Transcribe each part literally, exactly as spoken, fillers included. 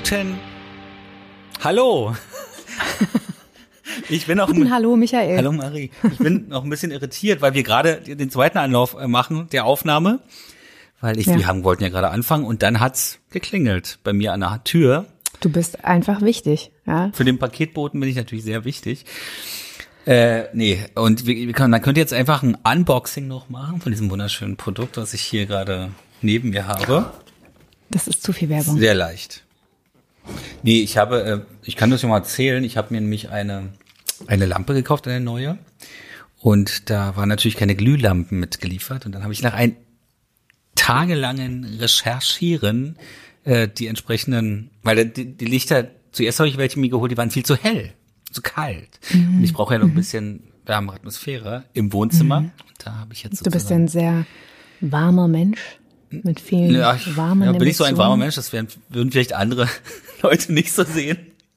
Guten Hallo. Ich bin auch Guten Hallo, Michael. Hallo, Marie. Ich bin noch ein bisschen irritiert, weil wir gerade den zweiten Anlauf machen der Aufnahme, weil ich, ja. wir haben, wollten ja gerade anfangen und dann hat's geklingelt bei mir an der Tür. Du bist einfach wichtig, ja. Für den Paketboten bin ich natürlich sehr wichtig. Äh, nee, und wir, wir können, dann könnt ihr jetzt einfach ein Unboxing noch machen von diesem wunderschönen Produkt, was ich hier gerade neben mir habe. Das ist zu viel Werbung. Sehr leicht. Nee, ich habe, äh, ich kann das ja mal erzählen, ich habe mir nämlich eine eine Lampe gekauft, eine neue. Und da waren natürlich keine Glühlampen mitgeliefert. Und dann habe ich nach einem tagelangen Recherchieren äh, die entsprechenden, weil die, die Lichter, zuerst habe ich welche mir geholt, die waren viel zu hell, zu kalt. Mhm. Und ich brauche ja noch ein bisschen wärmere Atmosphäre im Wohnzimmer. Mhm. Und da habe ich jetzt Du bist ja ein sehr warmer Mensch. Mit vielen ja, warmen ja, bin ich so ein warmer Mensch, das wären, würden vielleicht andere Leute nicht so sehen.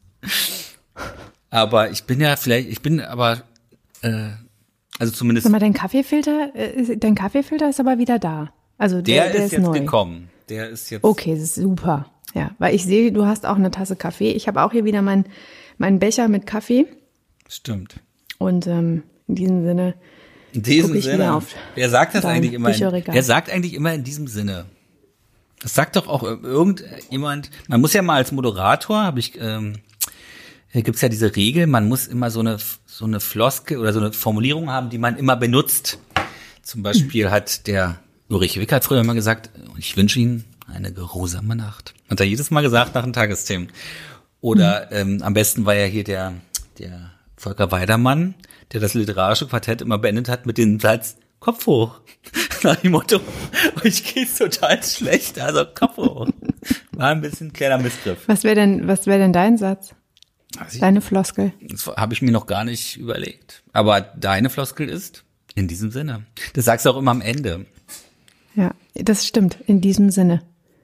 Aber ich bin ja vielleicht, ich bin aber, äh, also zumindest. Sag mal, dein Kaffeefilter, äh, dein Kaffeefilter ist aber wieder da. Also der, der, der ist, ist jetzt neu. gekommen. Der ist jetzt. Okay, das ist super. Ja, weil ich sehe, du hast auch eine Tasse Kaffee. Ich habe auch hier wieder meinen meinen Becher mit Kaffee. Stimmt. Und ähm, in diesem Sinne. In diesem Sinne. Wer sagt das eigentlich immer? In, wer sagt eigentlich immer in diesem Sinne? Das sagt doch auch irgendjemand. Man muss ja mal als Moderator, habe ich. Ähm, Hier gibt's ja diese Regel, man muss immer so eine so eine Floskel oder so eine Formulierung haben, die man immer benutzt. Zum Beispiel hat der Ulrich Wickert früher immer gesagt, ich wünsche Ihnen eine geruhsame Nacht. Hat er jedes Mal gesagt nach den Tagesthemen. Oder mhm. ähm, am besten war ja hier der der Volker Weidermann, der das literarische Quartett immer beendet hat mit dem Satz Kopf hoch. Nach dem Motto, euch geht's total schlecht, also Kopf hoch. War ein bisschen kleiner Missgriff. Was wäre denn was wäre denn dein Satz? Deine Floskel? Das habe ich mir noch gar nicht überlegt. Aber deine Floskel ist, in diesem Sinne. Das sagst du auch immer am Ende. Ja, das stimmt, in diesem Sinne.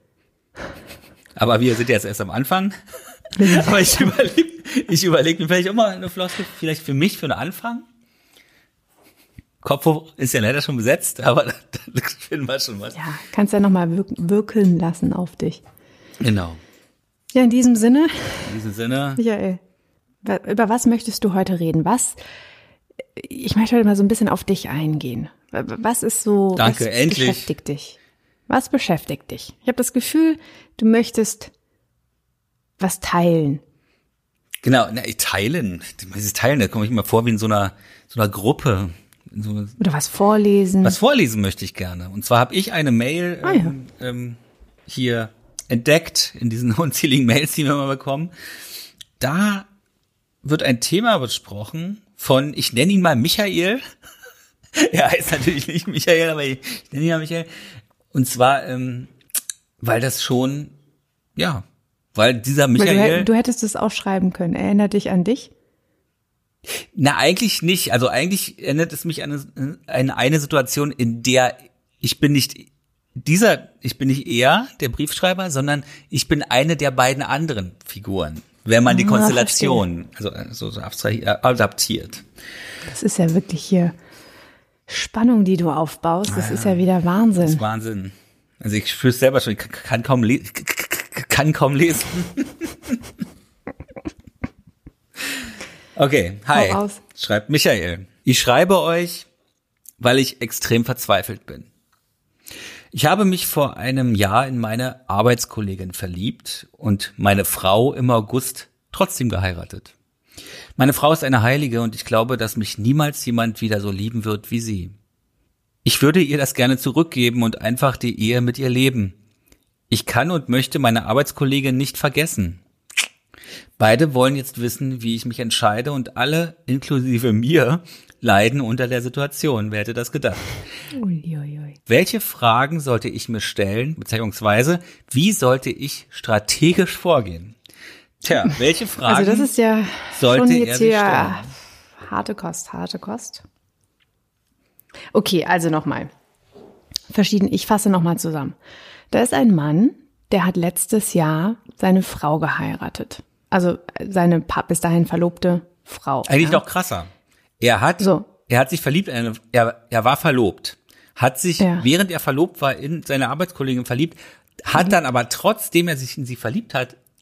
Aber wir sind jetzt erst am Anfang. Aber ich überlege ich überleg mir vielleicht auch mal eine Floskel, vielleicht für mich, für einen Anfang. Kopf hoch ist ja leider schon besetzt, aber da finden wir schon was. Ja, kannst ja nochmal wirk- wirkeln lassen auf dich. Genau. Ja, in diesem Sinne. In diesem Sinne. Michael, über was möchtest du heute reden? Was, ich möchte heute mal so ein bisschen auf dich eingehen. Was ist so, Danke, was endlich. beschäftigt dich? Was beschäftigt dich? Ich habe das Gefühl, du möchtest was teilen. Genau, na, teilen. Dieses Teilen, da komme ich mir vor wie in so einer, so einer Gruppe. In so einer, Oder was vorlesen. Was vorlesen möchte ich gerne. Und zwar habe ich eine Mail ah, ja. ähm, ähm, hier entdeckt in diesen unzähligen Mails, die wir mal bekommen. Da wird ein Thema besprochen von, ich nenne ihn mal Michael. Er heißt natürlich nicht Michael, aber ich, ich nenne ihn mal Michael. Und zwar, ähm, weil das schon, ja, weil dieser Michael. Du, du hättest es auch schreiben können. Erinnert dich an dich? Na, eigentlich nicht. Also eigentlich erinnert es mich an eine, eine Situation, in der ich bin nicht Dieser, ich bin nicht er, der Briefschreiber, sondern ich bin eine der beiden anderen Figuren, wenn man die ah, Konstellation also, also so adaptiert. Das ist ja wirklich hier Spannung, die du aufbaust. Das ah, ist ja wieder Wahnsinn. Das ist Wahnsinn. Also ich spüre es selber schon, ich kann kaum, le- kann kaum lesen. Okay, hi, schreibt Michael. Ich schreibe euch, weil ich extrem verzweifelt bin. Ich habe mich vor einem Jahr in meine Arbeitskollegin verliebt und meine Frau im August trotzdem geheiratet. Meine Frau ist eine Heilige und ich glaube, dass mich niemals jemand wieder so lieben wird wie sie. Ich würde ihr das gerne zurückgeben und einfach die Ehe mit ihr leben. Ich kann und möchte meine Arbeitskollegin nicht vergessen. Beide wollen jetzt wissen, wie ich mich entscheide und alle, inklusive mir, leiden unter der Situation. Wer hätte das gedacht? Uiuiui. Welche Fragen sollte ich mir stellen, beziehungsweise wie sollte ich strategisch vorgehen? Tja, welche Fragen also das ist ja sollte schon er jetzt sich hier stellen? Harte Kost, harte Kost. Okay, also nochmal. Verschieden, ich fasse nochmal zusammen. Da ist ein Mann, der hat letztes Jahr seine Frau geheiratet. Also seine bis dahin verlobte Frau. Eigentlich ja? noch krasser. Er hat, so. er hat sich verliebt, er, er war verlobt, hat sich, ja. während er verlobt war, in seine Arbeitskollegin verliebt, hat mhm. dann aber trotzdem er sich in sie verliebt hat,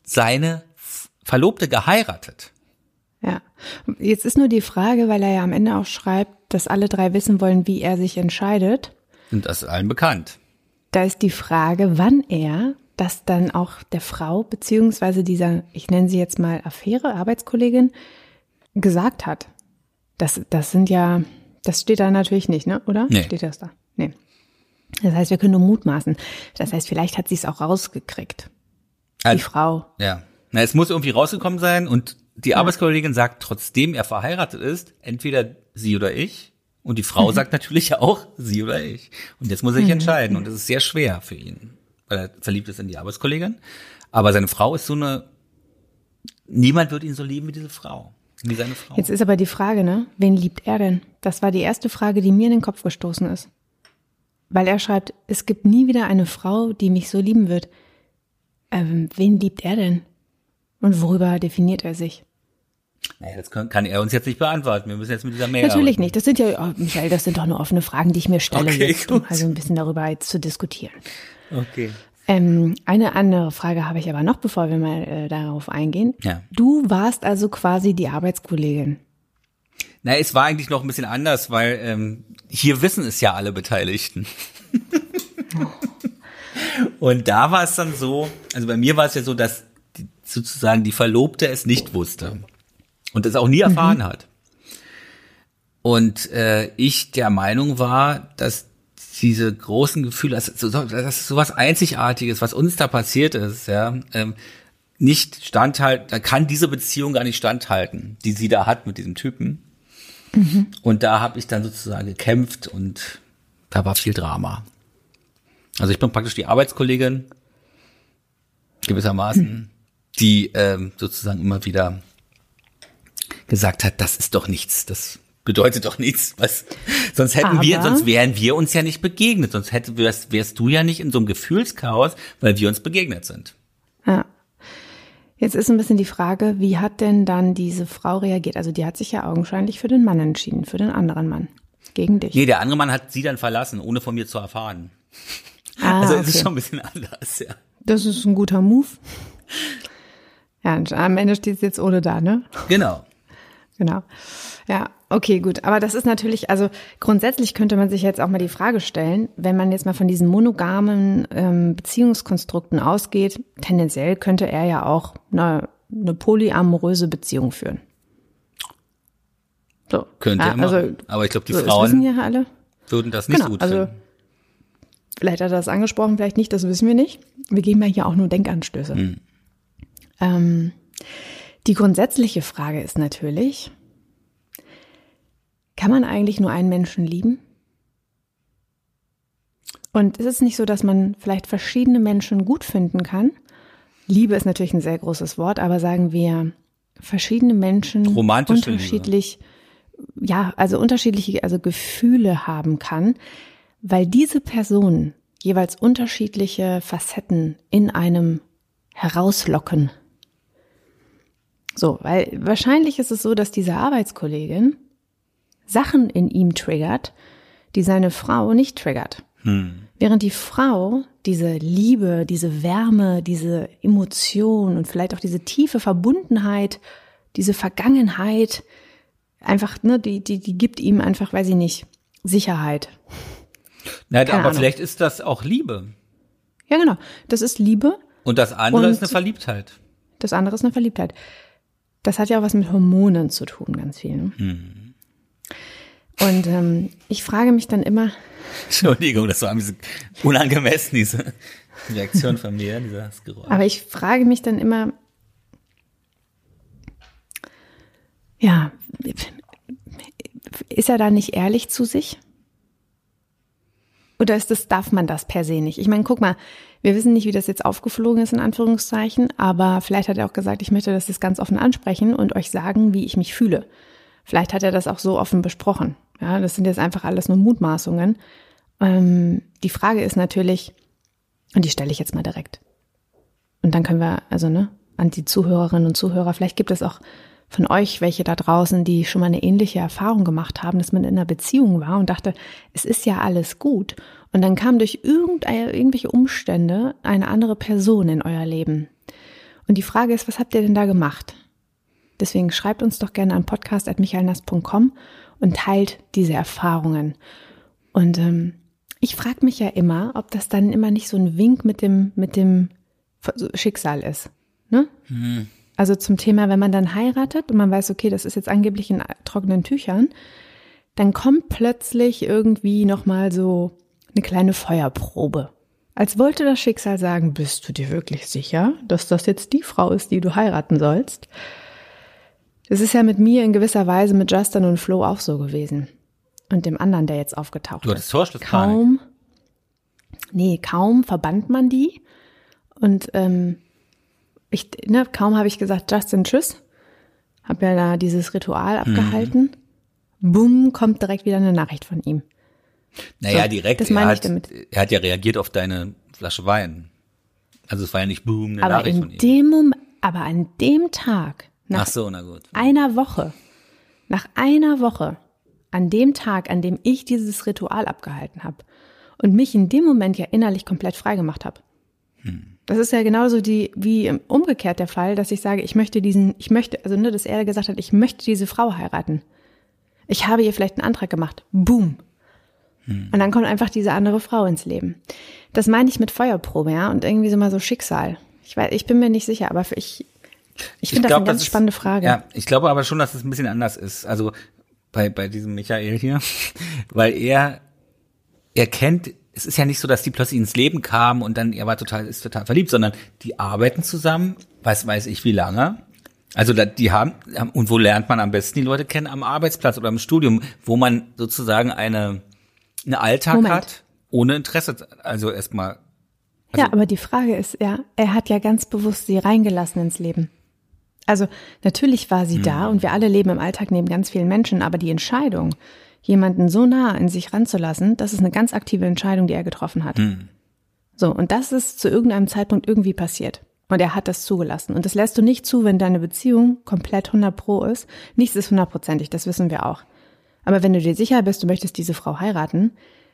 seine Verlobte geheiratet. Ja, jetzt ist nur die Frage, weil er ja am Ende auch schreibt, dass alle drei wissen wollen, wie er sich entscheidet. Und das ist allen bekannt. Da ist die Frage, wann er das dann auch der Frau, beziehungsweise dieser, ich nenne sie jetzt mal Affäre, Arbeitskollegin, gesagt hat. Das, das sind ja, das steht da natürlich nicht, ne? Oder? Nee. Steht das da? Nee. Das heißt, wir können nur mutmaßen. Das heißt, vielleicht hat sie es auch rausgekriegt. Die also, Frau. Ja. Na, es muss irgendwie rausgekommen sein und die ja. Arbeitskollegin sagt, trotzdem er verheiratet ist, entweder sie oder ich. Und die Frau mhm. sagt natürlich auch, sie oder ich. Und jetzt muss er sich mhm. entscheiden. Und das ist sehr schwer für ihn, weil er verliebt ist in die Arbeitskollegin. Aber seine Frau ist so eine, niemand wird ihn so lieben wie diese Frau. Wie seine Frau. Jetzt ist aber die Frage, ne? Wen liebt er denn? Das war die erste Frage, die mir in den Kopf gestoßen ist. Weil er schreibt, es gibt nie wieder eine Frau, die mich so lieben wird. Ähm, wen liebt er denn? Und worüber definiert er sich? Naja, das kann, kann er uns jetzt nicht beantworten. Wir müssen jetzt mit dieser Mail Natürlich arbeiten. nicht. Das sind ja, oh, Michael, das sind doch nur offene Fragen, die ich mir stelle, okay, jetzt, um also ein bisschen darüber jetzt zu diskutieren. Okay. Ähm, eine andere Frage habe ich aber noch, bevor wir mal äh, darauf eingehen. Ja. Du warst also quasi die Arbeitskollegin. Na, es war eigentlich noch ein bisschen anders, weil ähm, hier wissen es ja alle Beteiligten. Und da war es dann so, also bei mir war es ja so, dass die, sozusagen die Verlobte es nicht wusste und es auch nie erfahren mhm. hat. Und äh, ich der Meinung war, dass diese großen Gefühle, das ist, so, das ist sowas Einzigartiges, was uns da passiert ist, ja, ähm, nicht standhalten, da kann diese Beziehung gar nicht standhalten, die sie da hat mit diesem Typen. Mhm. Und da habe ich dann sozusagen gekämpft und da war viel Drama. Also ich bin praktisch die Arbeitskollegin, gewissermaßen, mhm. die ähm, sozusagen immer wieder gesagt hat, das ist doch nichts, das bedeutet doch nichts, was, sonst hätten Aber wir, sonst wären wir uns ja nicht begegnet, sonst hätte, wärst, wärst du ja nicht in so einem Gefühlschaos, weil wir uns begegnet sind. Ja. Jetzt ist ein bisschen die Frage, wie hat denn dann diese Frau reagiert? Also die hat sich ja augenscheinlich für den Mann entschieden, für den anderen Mann, gegen dich. Nee, der andere Mann hat sie dann verlassen, ohne von mir zu erfahren. Ah, also okay. es ist schon ein bisschen anders, ja. Das ist ein guter Move. Ja, und am Ende steht es jetzt ohne da, ne? Genau. Genau. Ja, okay, gut. Aber das ist natürlich, also grundsätzlich könnte man sich jetzt auch mal die Frage stellen, wenn man jetzt mal von diesen monogamen ähm, Beziehungskonstrukten ausgeht, tendenziell könnte er ja auch eine, eine polyamoröse Beziehung führen. So. Könnte ja, er machen. Also, aber ich glaube, die so, Frauen das wissen ja alle. würden das nicht genau, so gut also, finden. Vielleicht hat er das angesprochen, vielleicht nicht, das wissen wir nicht. Wir geben ja hier auch nur Denkanstöße. Hm. Ähm, die grundsätzliche Frage ist natürlich, kann man eigentlich nur einen Menschen lieben? Und ist es nicht so, dass man vielleicht verschiedene Menschen gut finden kann? Liebe ist natürlich ein sehr großes Wort, aber sagen wir verschiedene Menschen romantische unterschiedlich, Liebe. ja, also unterschiedliche, also Gefühle haben kann, weil diese Personen jeweils unterschiedliche Facetten in einem herauslocken. So, weil wahrscheinlich ist es so, dass diese Arbeitskollegin Sachen in ihm triggert, die seine Frau nicht triggert. Hm. Während die Frau diese Liebe, diese Wärme, diese Emotion und vielleicht auch diese tiefe Verbundenheit, diese Vergangenheit, einfach, ne, die, die, die gibt ihm einfach, weiß ich nicht, Sicherheit. Na, aber Ahnung. Vielleicht ist das auch Liebe. Ja, genau. Das ist Liebe. Und das andere und ist eine Verliebtheit. Das andere ist eine Verliebtheit. Das hat ja auch was mit Hormonen zu tun, ganz viel. Ne? Hm. Und ähm, ich frage mich dann immer. Entschuldigung, das war ein bisschen unangemessen, diese Reaktion von mir, dieses Geräusch. Aber ich frage mich dann immer, ja, ist er da nicht ehrlich zu sich? Oder ist das, darf man das per se nicht? Ich meine, guck mal, wir wissen nicht, wie das jetzt aufgeflogen ist, in Anführungszeichen, aber vielleicht hat er auch gesagt, ich möchte das jetzt ganz offen ansprechen und euch sagen, wie ich mich fühle. Vielleicht hat er das auch so offen besprochen. Ja, das sind jetzt einfach alles nur Mutmaßungen. Ähm, die Frage ist natürlich, und die stelle ich jetzt mal direkt. Und dann können wir, also ne, an die Zuhörerinnen und Zuhörer, vielleicht gibt es auch von euch welche da draußen, die schon mal eine ähnliche Erfahrung gemacht haben, dass man in einer Beziehung war und dachte, es ist ja alles gut. Und dann kam durch irgendeine, irgendwelche Umstände eine andere Person in euer Leben. Und die Frage ist, was habt ihr denn da gemacht? Deswegen schreibt uns doch gerne an podcast at michaelnast punkt com und teilt diese Erfahrungen. Und ähm, ich frage mich ja immer, ob das dann immer nicht so ein Wink mit dem mit dem Schicksal ist. Ne? Hm. Also zum Thema, wenn man dann heiratet und man weiß, okay, das ist jetzt angeblich in trockenen Tüchern, dann kommt plötzlich irgendwie nochmal so eine kleine Feuerprobe. Als wollte das Schicksal sagen, bist du dir wirklich sicher, dass das jetzt die Frau ist, die du heiraten sollst? Das ist ja mit mir in gewisser Weise mit Justin und Flo auch so gewesen. Und dem anderen, der jetzt aufgetaucht du ist. Torschluss kaum, nee, kaum verbannt man die. Und ähm, ich, ne, kaum habe ich gesagt, Justin, tschüss. Hab ja da dieses Ritual abgehalten. Mhm. Bumm, kommt direkt wieder eine Nachricht von ihm. Naja, so, direkt. Das meine er, ich damit. Hat, er hat ja reagiert auf deine Flasche Wein. Also es war ja nicht boom, eine aber Nachricht in von ihm. Dem Moment, aber an dem Tag, nach Ach so, na gut. einer Woche, nach einer Woche, an dem Tag, an dem ich dieses Ritual abgehalten habe und mich in dem Moment ja innerlich komplett frei gemacht habe. Hm. Das ist ja genauso die, wie umgekehrt der Fall, dass ich sage, ich möchte diesen, ich möchte, also ne, dass er gesagt hat, ich möchte diese Frau heiraten. Ich habe ihr vielleicht einen Antrag gemacht. Boom. Hm. Und dann kommt einfach diese andere Frau ins Leben. Das meine ich mit Feuerprobe, ja, und irgendwie so mal so Schicksal. Ich weiß, ich bin mir nicht sicher, aber ich, ich finde das glaub, eine ganz das spannende ist, Frage. Ja, ich glaube aber schon, dass es ein bisschen anders ist. Also bei, bei diesem Michael hier, weil er, er kennt, es ist ja nicht so, dass die plötzlich ins Leben kamen und dann er war total, ist total verliebt, sondern die arbeiten zusammen, weiß, weiß ich wie lange. Also da, die haben, und wo lernt man am besten die Leute kennen? Am Arbeitsplatz oder im Studium, wo man sozusagen eine, einen Alltag Moment. hat, ohne Interesse, also erstmal. Also ja, aber die Frage ist, ja, er hat ja ganz bewusst sie reingelassen ins Leben. Also natürlich war sie hm. da und wir alle leben im Alltag neben ganz vielen Menschen, aber die Entscheidung, jemanden so nah in sich ranzulassen, das ist eine ganz aktive Entscheidung, die er getroffen hat. Hm. So, und das ist zu irgendeinem Zeitpunkt irgendwie passiert. Und er hat das zugelassen. Und das lässt du nicht zu, wenn deine Beziehung komplett hundert pro ist. Nichts ist hundertprozentig, das wissen wir auch. Aber wenn du dir sicher bist, du möchtest diese Frau heiraten,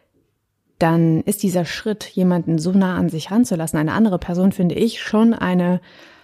dann ist dieser Schritt, jemanden so nah an sich ranzulassen, eine andere Person, finde ich, schon eine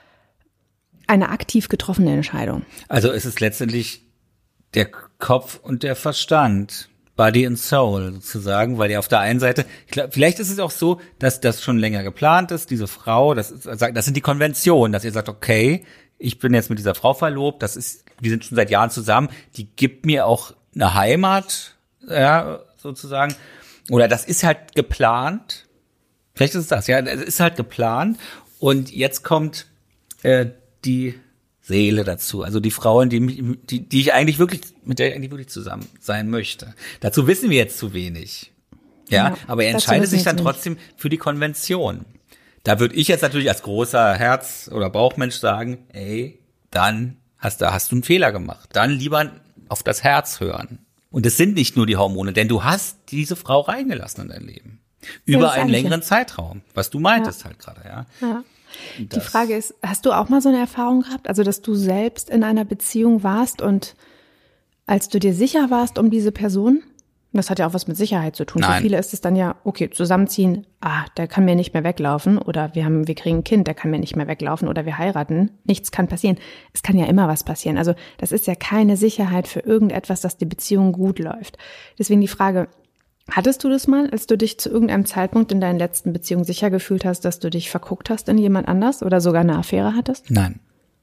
eine aktiv getroffene Entscheidung. Also es ist letztendlich der Kopf und der Verstand, Body and Soul sozusagen, weil ja auf der einen Seite, ich glaub, vielleicht ist es auch so, dass das schon länger geplant ist, diese Frau, das ist, das sind die Konventionen, dass ihr sagt, okay, ich bin jetzt mit dieser Frau verlobt, das ist, wir sind schon seit Jahren zusammen, die gibt mir auch eine Heimat, ja, sozusagen, oder das ist halt geplant, vielleicht ist es das, ja, das ist halt geplant und jetzt kommt äh, die Seele dazu, also die Frau, die, die, die ich eigentlich wirklich, mit der ich eigentlich wirklich zusammen sein möchte. Dazu wissen wir jetzt zu wenig. Ja, ja aber er entscheidet sich dann trotzdem für die Konvention. Da würde ich jetzt natürlich als großer Herz- oder Bauchmensch sagen, ey, dann hast du, hast du einen Fehler gemacht. Dann lieber auf das Herz hören. Und es sind nicht nur die Hormone, denn du hast diese Frau reingelassen in dein Leben. Über ja, einen längeren ja. Zeitraum, was du meintest ja. halt gerade, ja. ja. Die Frage ist, hast du auch mal so eine Erfahrung gehabt, also dass du selbst in einer Beziehung warst und als du dir sicher warst um diese Person, das hat ja auch was mit Sicherheit zu tun. Nein. Für viele ist es dann ja, okay, zusammenziehen, ah, der kann mir nicht mehr weglaufen oder wir haben, wir kriegen ein Kind, der kann mir nicht mehr weglaufen oder wir heiraten, nichts kann passieren. Es kann ja immer was passieren. Also das ist ja keine Sicherheit für irgendetwas, dass die Beziehung gut läuft. Deswegen die Frage, hattest du das mal, als du dich zu irgendeinem Zeitpunkt in deinen letzten Beziehungen sicher gefühlt hast, dass du dich verguckt hast in jemand anders oder sogar eine Affäre hattest? Nein.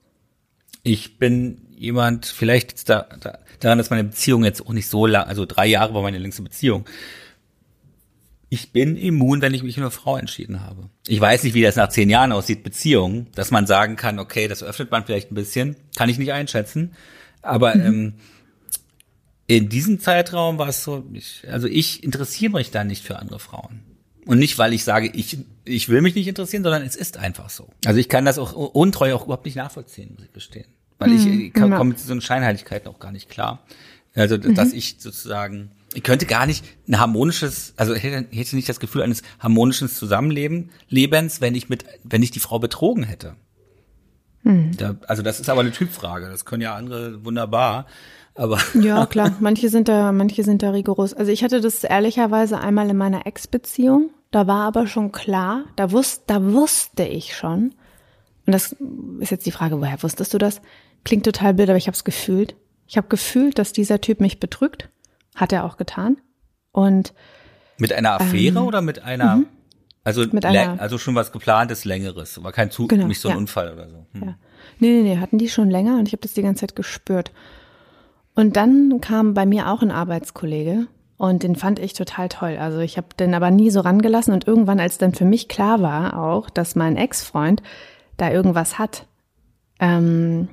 Ich bin jemand, vielleicht da, da, daran, dass meine Beziehung jetzt auch nicht so lang, also drei Jahre war meine längste Beziehung. Ich bin immun, wenn ich mich für eine Frau entschieden habe. Ich weiß nicht, wie das nach zehn Jahren aussieht, Beziehung, dass man sagen kann, okay, das öffnet man vielleicht ein bisschen, kann ich nicht einschätzen, aber mhm. ähm, in diesem Zeitraum war es so, ich, also ich interessiere mich da nicht für andere Frauen. Und nicht, weil ich sage, ich ich will mich nicht interessieren, sondern es ist einfach so. Also ich kann das auch Untreue auch überhaupt nicht nachvollziehen, muss ich gestehen. Weil ich, ich komme ja. mit so einer Scheinheiligkeit auch gar nicht klar. Also, mhm. dass ich sozusagen, ich könnte gar nicht ein harmonisches, also ich hätte, hätte nicht das Gefühl eines harmonischen Zusammenlebens, Lebens, wenn ich mit, wenn ich die Frau betrogen hätte. Mhm. Da, also das ist aber eine Typfrage. Das können ja andere wunderbar. Aber ja, klar. Manche sind da, manche sind da rigoros. Also ich hatte das ehrlicherweise einmal in meiner Ex-Beziehung. Da war aber schon klar, da wusste, da wusste ich schon, und das ist jetzt die Frage, woher wusstest du das? Klingt total blöd, aber ich habe es gefühlt. Ich habe gefühlt, dass dieser Typ mich betrügt. Hat er auch getan. Und mit einer Affäre ähm, oder mit einer, m- also mit einer, also schon was geplantes, längeres, war kein Zug, genau, nicht so ein ja. Unfall oder so. Hm. Ja. Nee, nee, nee, hatten die schon länger und ich habe das die ganze Zeit gespürt. Und dann kam bei mir auch ein Arbeitskollege und den fand ich total toll. Also ich habe den aber nie so rangelassen und irgendwann, als dann für mich klar war auch, dass mein Ex-Freund da irgendwas hat, ähm,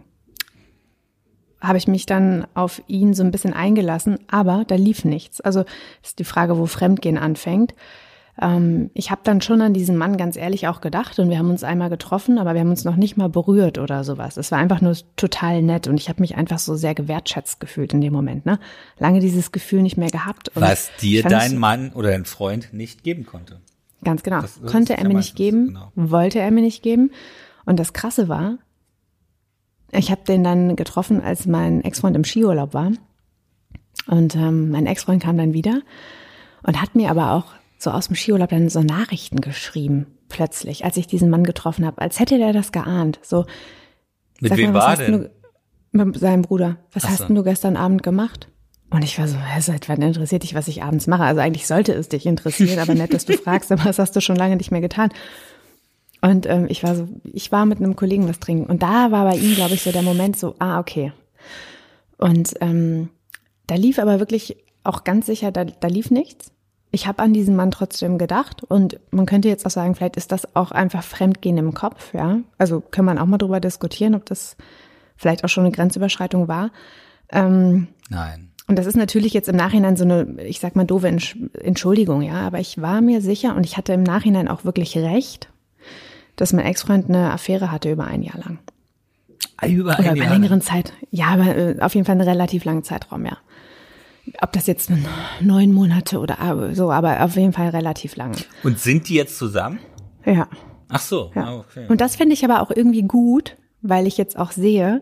habe ich mich dann auf ihn so ein bisschen eingelassen, aber da lief nichts. Also ist die Frage, wo Fremdgehen anfängt. Ähm, ich habe dann schon an diesen Mann ganz ehrlich auch gedacht und wir haben uns einmal getroffen, aber wir haben uns noch nicht mal berührt oder sowas. Es war einfach nur total nett und ich habe mich einfach so sehr gewertschätzt gefühlt in dem Moment. Ne? Lange dieses Gefühl nicht mehr gehabt. Und was dir dein Mann oder dein Freund nicht geben konnte. Ganz genau. Das, das Konnte er mir nicht geben, genau. Wollte er mir nicht geben. Und das Krasse war, ich habe den dann getroffen, als mein Ex-Freund im Skiurlaub war. Und ähm, mein Ex-Freund kam dann wieder und hat mir aber auch so aus dem Skiurlaub dann so Nachrichten geschrieben, plötzlich, als ich diesen Mann getroffen habe, als hätte der das geahnt. So, mit wem war denn? Du, mit seinem Bruder. Was Ach so. hast denn du gestern Abend gemacht? Und ich war so, seit wann interessiert dich, was ich abends mache? Also eigentlich sollte es dich interessieren, aber nett, dass du fragst, aber das hast du schon lange nicht mehr getan. Und ähm, ich war so, ich war mit einem Kollegen was trinken und da war bei ihm, glaube ich, so der Moment so, ah, okay. Und ähm, da lief aber wirklich auch ganz sicher, da, da lief nichts. Ich habe an diesen Mann trotzdem gedacht und man könnte jetzt auch sagen, vielleicht ist das auch einfach Fremdgehen im Kopf, ja. Also kann man auch mal drüber diskutieren, ob das vielleicht auch schon eine Grenzüberschreitung war. Ähm, Nein. Und das ist natürlich jetzt im Nachhinein so eine, ich sag mal, doofe Entschuldigung, ja. Aber ich war mir sicher und ich hatte im Nachhinein auch wirklich recht, dass mein Ex-Freund eine Affäre hatte über ein Jahr lang. Über Oder ein über Jahr? längeren Zeit. Ja, aber äh, auf jeden Fall einen relativ langen Zeitraum, ja. Ob das jetzt neun Monate oder so, aber auf jeden Fall relativ lange. Und sind die jetzt zusammen? Ja. Ach so, ja. Okay. Und das finde ich aber auch irgendwie gut, weil ich jetzt auch sehe,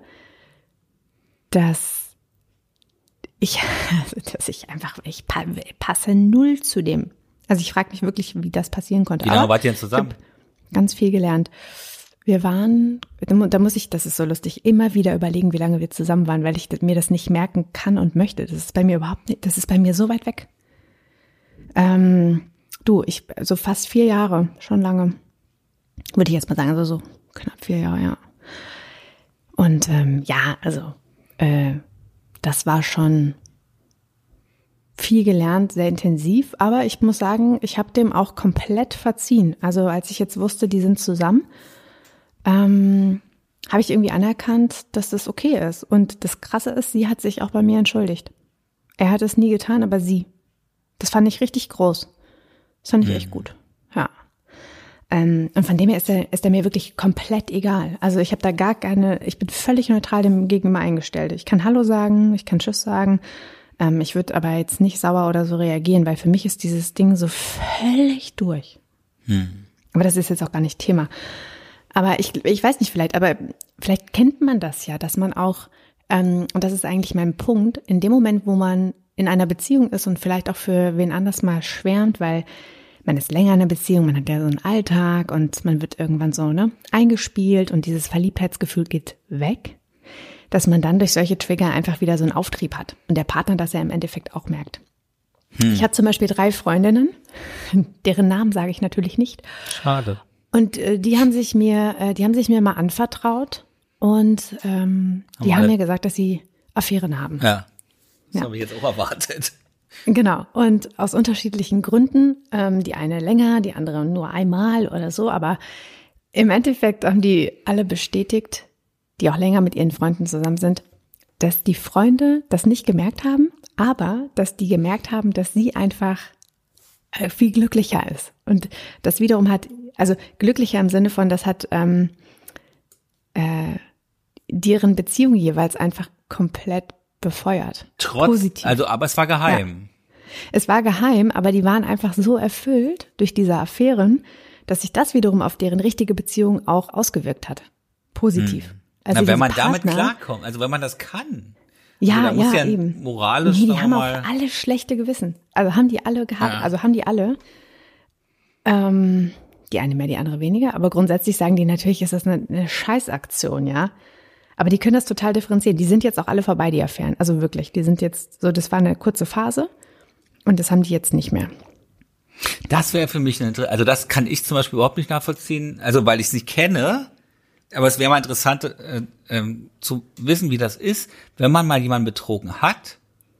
dass ich, dass ich einfach, ich passe null zu dem. Also ich frage mich wirklich, wie das passieren konnte. Wie lange wart ihr denn zusammen? Ganz viel gelernt. Wir waren, da muss ich, das ist so lustig, immer wieder überlegen, wie lange wir zusammen waren, weil ich mir das nicht merken kann und möchte. Das ist bei mir überhaupt nicht, das ist bei mir so weit weg. Ähm, du, ich, so fast vier Jahre, schon lange, würde ich jetzt mal sagen, also so knapp vier Jahre, ja. Und ähm, ja, also äh, das war schon viel gelernt, sehr intensiv, aber ich muss sagen, ich habe dem auch komplett verziehen. Also als ich jetzt wusste, die sind zusammen, ähm, habe ich irgendwie anerkannt, dass das okay ist. Und das Krasse ist, sie hat sich auch bei mir entschuldigt. Er hat es nie getan, aber sie. Das fand ich richtig groß. Das fand ich mhm. echt gut. Ja. Ähm, und von dem her ist er, ist er mir wirklich komplett egal. Also ich habe da gar keine, ich bin völlig neutral dem gegenüber eingestellt. Ich kann Hallo sagen, ich kann Tschüss sagen. Ähm, ich würde aber jetzt nicht sauer oder so reagieren, weil für mich ist dieses Ding so völlig durch. Mhm. Aber das ist jetzt auch gar nicht Thema. Aber ich, ich weiß nicht, vielleicht, aber vielleicht kennt man das ja, dass man auch, ähm, und das ist eigentlich mein Punkt, in dem Moment, wo man in einer Beziehung ist und vielleicht auch für wen anders mal schwärmt, weil man ist länger in einer Beziehung, man hat ja so einen Alltag und man wird irgendwann so, ne, eingespielt und dieses Verliebtheitsgefühl geht weg, dass man dann durch solche Trigger einfach wieder so einen Auftrieb hat und der Partner das ja im Endeffekt auch merkt. Hm. Ich habe zum Beispiel drei Freundinnen, deren Namen sage ich natürlich nicht. Schade. Und äh, die haben sich mir, äh, die haben sich mir mal anvertraut und ähm, haben die haben mir gesagt, dass sie Affären haben. Ja, das ja. habe ich jetzt auch erwartet. Genau. Und aus unterschiedlichen Gründen, ähm, die eine länger, die andere nur einmal oder so, aber im Endeffekt haben die alle bestätigt, die auch länger mit ihren Freunden zusammen sind, dass die Freunde das nicht gemerkt haben, aber dass die gemerkt haben, dass sie einfach äh, viel glücklicher ist. Und das wiederum hat Also glücklicher im Sinne von, das hat ähm, äh, deren Beziehung jeweils einfach komplett befeuert. Trotz, Positiv. Also, aber es war geheim. Ja. Es war geheim, aber die waren einfach so erfüllt durch diese Affären, dass sich das wiederum auf deren richtige Beziehung auch ausgewirkt hat. Positiv. Hm. Also Na, wenn man Partner, damit klarkommt, also wenn man das kann. Ja, also da muss ja, ja eben. Moralisch nee, die sagen haben wir mal, auch alle schlechte Gewissen. Also haben die alle gehabt, ja. also haben die alle. Ähm, Die eine mehr, die andere weniger. Aber grundsätzlich sagen die, natürlich ist das eine, eine Scheißaktion, ja. Aber die können das total differenzieren. Die sind jetzt auch alle vorbei, die Affären. Also wirklich, die sind jetzt so, das war eine kurze Phase und das haben die jetzt nicht mehr. Das wäre für mich eine, also das kann ich zum Beispiel überhaupt nicht nachvollziehen, also weil ich sie kenne, aber es wäre mal interessant äh, äh, zu wissen, wie das ist, wenn man mal jemanden betrogen hat.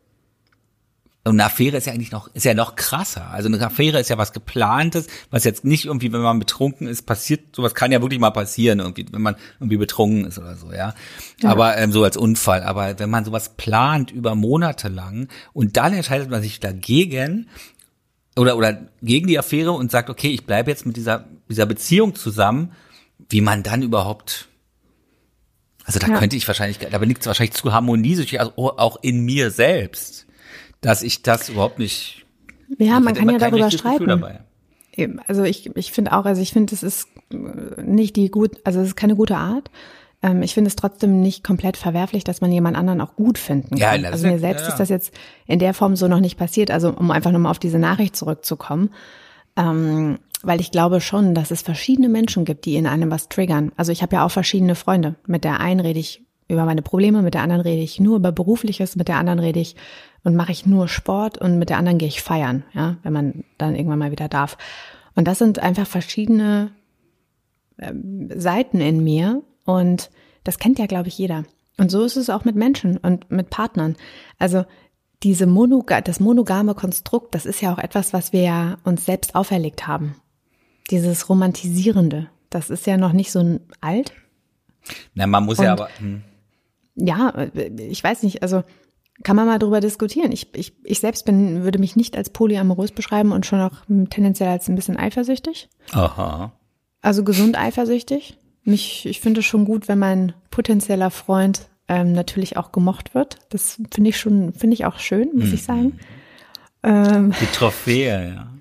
Und eine Affäre ist ja eigentlich noch, ist ja noch krasser. Also eine Affäre ist ja was Geplantes, was jetzt nicht irgendwie, wenn man betrunken ist, passiert. Sowas kann ja wirklich mal passieren, irgendwie, wenn man irgendwie betrunken ist oder so, ja. ja. Aber ähm, so als Unfall. Aber wenn man sowas plant über Monate lang und dann entscheidet man sich dagegen oder oder gegen die Affäre und sagt, okay, ich bleibe jetzt mit dieser dieser Beziehung zusammen, wie man dann überhaupt. Also da ja. könnte ich wahrscheinlich, da liegt es wahrscheinlich zu harmoniesüchtig, also auch in mir selbst, dass ich das überhaupt nicht. Ja, man kann ja darüber streiten. Eben, also ich ich finde auch, also ich finde, es ist nicht die gut, also es ist keine gute Art. Ähm, ich finde es trotzdem nicht komplett verwerflich, dass man jemand anderen auch gut finden kann. Ja, also mir selbst ja, ja. ist das jetzt in der Form so noch nicht passiert. Also um einfach nochmal auf diese Nachricht zurückzukommen, ähm, weil ich glaube schon, dass es verschiedene Menschen gibt, die in einem was triggern. Also ich habe ja auch verschiedene Freunde. Mit der einen rede ich über meine Probleme, mit der anderen rede ich nur über Berufliches, mit der anderen rede ich und mache ich nur Sport und mit der anderen gehe ich feiern, ja, wenn man dann irgendwann mal wieder darf. Und das sind einfach verschiedene ähm, Seiten in mir und das kennt ja, glaube ich, jeder. Und so ist es auch mit Menschen und mit Partnern. Also diese Monoga- das monogame Konstrukt, das ist ja auch etwas, was wir ja uns selbst auferlegt haben. Dieses Romantisierende, das ist ja noch nicht so alt. Na, man muss und, ja aber... Hm. Ja, ich weiß nicht, also kann man mal drüber diskutieren. Ich, ich, ich selbst bin, würde mich nicht als polyamorös beschreiben und schon auch tendenziell als ein bisschen eifersüchtig. Aha. Also gesund eifersüchtig. Mich, ich finde es schon gut, wenn mein potenzieller Freund ähm, natürlich auch gemocht wird. Das finde ich schon, finde ich auch schön, muss mhm. ich sagen. Ähm, Die Trophäe, ja.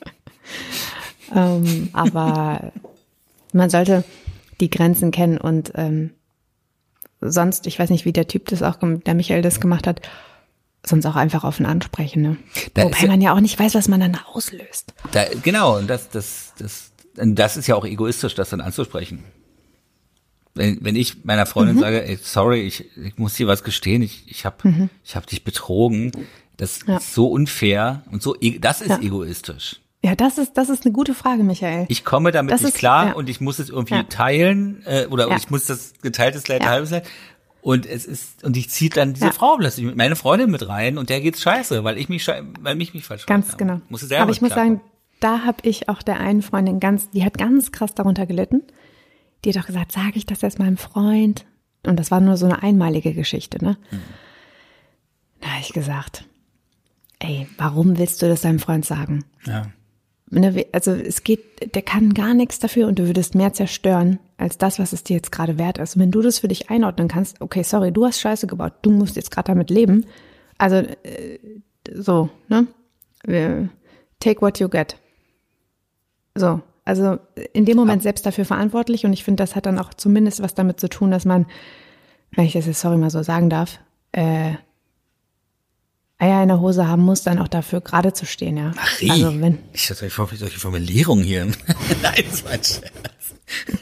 ähm, aber man sollte die Grenzen kennen und ähm, sonst, ich weiß nicht, wie der Typ das auch, der Michael das gemacht hat, sonst auch einfach offen ansprechen, ne? Da Wobei ja, man ja auch nicht weiß, was man dann auslöst. Da, genau, und das, das, das, das ist ja auch egoistisch, das dann anzusprechen. Wenn, wenn ich meiner Freundin mhm. sage, ey, sorry, ich, ich muss dir was gestehen, ich, ich habe mhm. ich hab dich betrogen, das ja. ist so unfair und so, das ist ja. egoistisch. Ja, das ist das ist eine gute Frage, Michael. Ich komme damit das nicht ist, klar ja. und ich muss es irgendwie ja. teilen äh, oder ja. ich muss das geteiltes Leid, ja. halbes Leid und es ist und ich ziehe dann diese ja. Frau plötzlich mit meine Freundin mit rein und der geht's scheiße, weil ich mich weil mich mich falsch ganz genau. Muss es selber Aber ich muss sagen, da habe ich auch der einen Freundin ganz, die hat ganz krass darunter gelitten. Die hat auch gesagt, sage ich das jetzt meinem Freund? Und das war nur so eine einmalige Geschichte, ne? Hm. Da habe ich gesagt, ey, warum willst du das deinem Freund sagen? Ja. Also es geht, der kann gar nichts dafür und du würdest mehr zerstören, als das, was es dir jetzt gerade wert ist. Und wenn du das für dich einordnen kannst, okay, sorry, du hast Scheiße gebaut, du musst jetzt gerade damit leben. Also äh, so, ne? Take what you get. So, also in dem Moment selbst dafür verantwortlich und ich finde, das hat dann auch zumindest was damit zu tun, dass man, wenn ich das jetzt sorry mal so sagen darf, äh, Eier in der Hose haben muss, dann auch dafür gerade zu stehen, ja. Marie, also wenn ich hatte solche Formulierungen hier. Nein, das war ein Scherz.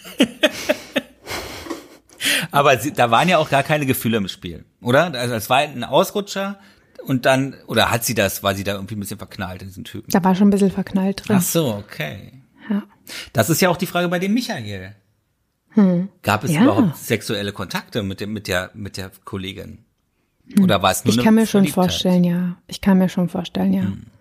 Aber sie, da waren ja auch gar keine Gefühle im Spiel, oder? Also es war ein Ausrutscher und dann, oder hat sie das, war sie da irgendwie ein bisschen verknallt in diesen Typen? Da war schon ein bisschen verknallt drin. Ach so, okay. Ja. Das ist ja auch die Frage bei dem Michael. Hm. Gab es ja. überhaupt sexuelle Kontakte mit dem, mit der, mit der Kollegin? Oder war es nur Ich kann mir schon vorstellen, ja. Ich kann mir schon vorstellen, ja. Hm.